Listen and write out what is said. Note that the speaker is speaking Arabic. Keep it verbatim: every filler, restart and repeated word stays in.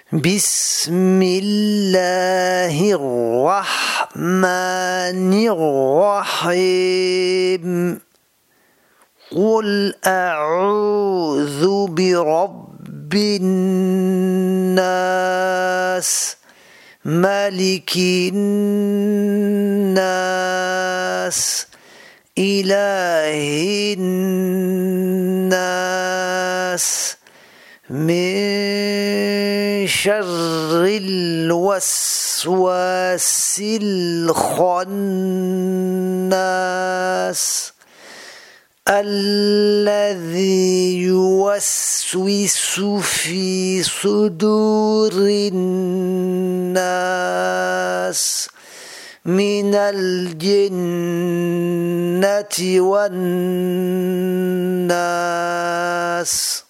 بسم الله الرحمن الرحيم قل أعوذ برب الناس ملك الناس إله الناس من شر الوسواس الخناس الذي يوسوس في صدور الناس من الجنة والناس.